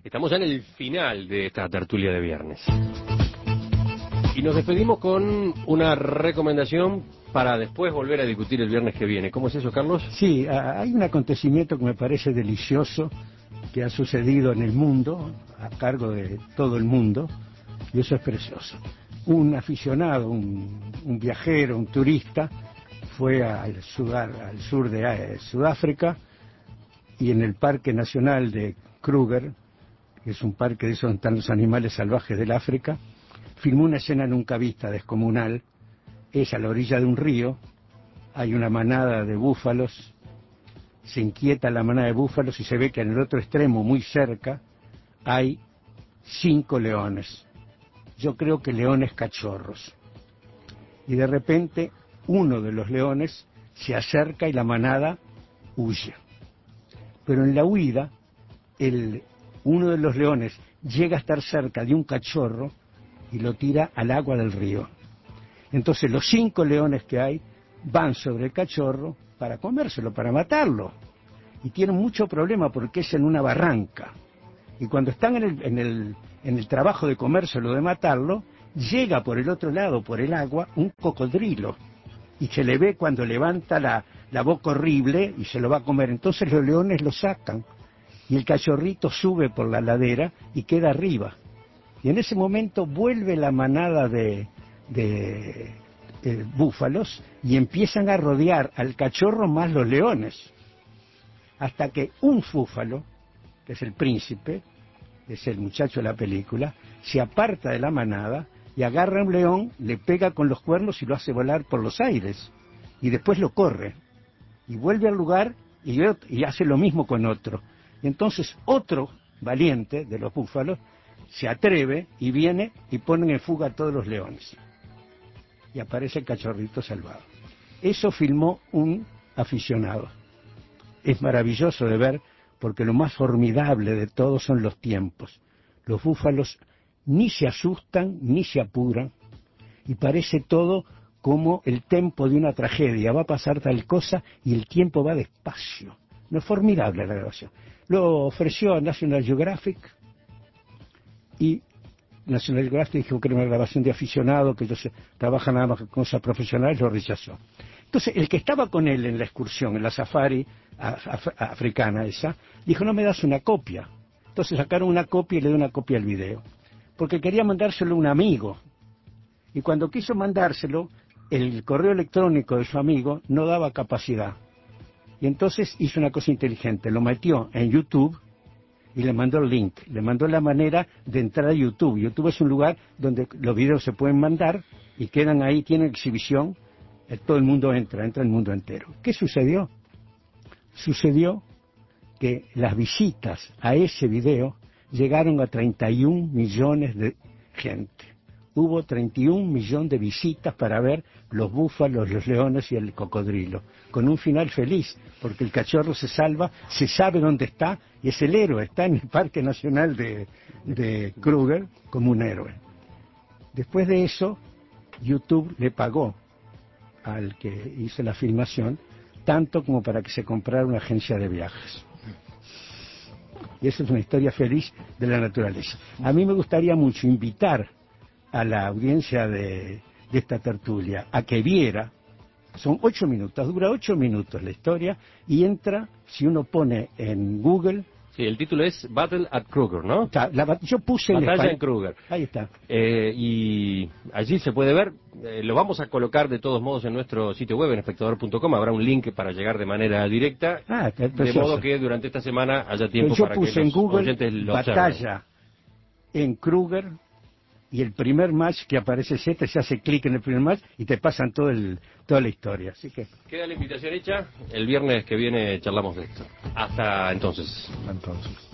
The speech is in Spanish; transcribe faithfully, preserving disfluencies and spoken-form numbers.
Estamos ya en el final de esta tertulia de viernes. Y nos despedimos con una recomendación para después volver a discutir el viernes que viene. ¿Cómo es eso, Carlos? Sí, hay un acontecimiento que me parece delicioso que ha sucedido en el mundo, a cargo de todo el mundo, y eso es precioso. Un aficionado, un, un viajero, un turista, fue al, sudar, al sur de eh, Sudáfrica, y en el Parque Nacional de Kruger, que es un parque de esos donde están los animales salvajes del África, filmó una escena nunca vista, descomunal. Es a la orilla de un río, hay una manada de búfalos, se inquieta la manada de búfalos y se ve que en el otro extremo, muy cerca, hay cinco leones. Yo creo que leones cachorros. Y de repente, uno de los leones se acerca y la manada huye. Pero en la huida, el, uno de los leones llega a estar cerca de un cachorro y lo tira al agua del río. Entonces los cinco leones que hay van sobre el cachorro para comérselo, para matarlo. Y tienen mucho problema porque es en una barranca. Y cuando están en el, en el, en el trabajo de comérselo, de matarlo, llega por el otro lado, por el agua, un cocodrilo. Y se le ve cuando levanta la, la boca horrible y se lo va a comer. Entonces los leones lo sacan. Y el cachorrito sube por la ladera y queda arriba. Y en ese momento vuelve la manada de, de, de búfalos y empiezan a rodear al cachorro más los leones. Hasta que un búfalo, que es el príncipe, es el muchacho de la película, se aparta de la manada y agarra a un león, le pega con los cuernos y lo hace volar por los aires. Y después lo corre. Y vuelve al lugar y, y hace lo mismo con otro. Y entonces otro valiente de los búfalos se atreve y viene y ponen en fuga a todos los leones. Y aparece el cachorrito salvado. Eso filmó un aficionado. Es maravilloso de ver porque lo más formidable de todo son los tiempos. Los búfalos ni se asustan ni se apuran y parece todo como el tempo de una tragedia. Va a pasar tal cosa y el tiempo va despacio. No es formidable la grabación. Lo ofreció National Geographic y National Geographic dijo que era una grabación de aficionado, que ellos trabajan nada más con cosas profesionales, lo rechazó. Entonces, el que estaba con él en la excursión, en la safari af af africana esa, dijo, no me das una copia. Entonces sacaron una copia y le dio una copia al video. Porque quería mandárselo a un amigo. Y cuando quiso mandárselo, el correo electrónico de su amigo no daba capacidad. Y entonces hizo una cosa inteligente, lo metió en YouTube y le mandó el link, le mandó la manera de entrar a YouTube. YouTube es un lugar donde los videos se pueden mandar y quedan ahí, tienen exhibición, todo el mundo entra, entra el mundo entero. ¿Qué sucedió? Sucedió que las visitas a ese video llegaron a treinta y un millones de gente. Hubo treinta y un millones de visitas para ver los búfalos, los leones y el cocodrilo, con un final feliz, porque el cachorro se salva, se sabe dónde está, y es el héroe, está en el Parque Nacional de, de Kruger como un héroe. Después de eso, YouTube le pagó al que hizo la filmación, tanto como para que se comprara una agencia de viajes. Y esa es una historia feliz de la naturaleza. A mí me gustaría mucho invitar a la audiencia de, de esta tertulia a que viera, son ocho minutos, dura ocho minutos la historia, y entra, si uno pone en Google... Sí, el título es Battle at Kruger, ¿no? Está, la, yo puse el Batalla en Kruger. Ahí está. Eh, y allí se puede ver, eh, lo vamos a colocar de todos modos en nuestro sitio web, en espectador punto com, habrá un link para llegar de manera directa, ah, de modo que durante esta semana haya tiempo yo para puse que los en Google oyentes lo Batalla observen. En Kruger, y el primer match que aparece es este, se hace clic en el primer match y te pasan todo el, toda la historia. Así que queda la invitación hecha, el viernes que viene charlamos de esto. Hasta entonces. Entonces.